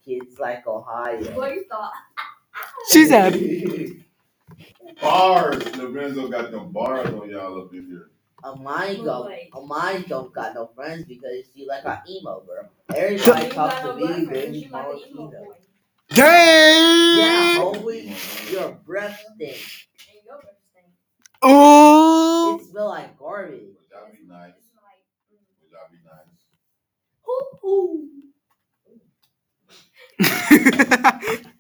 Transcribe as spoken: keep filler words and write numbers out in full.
kids like Ohio. What you thought? She said, Bars. Lorenzo got them bars on y'all up in here. Amani go, Wait. Amani don't got no friends because she like an emo girl. Everybody You talks got to no me, girlfriend, baby, you like mom, an emo Eno. boy. Yeah, dang. homie, your breath stink. And your breath stink. Ooh. It smell like garbage. Would y'all be nice? It's like, mm. Would y'all be nice? Hoo hoo.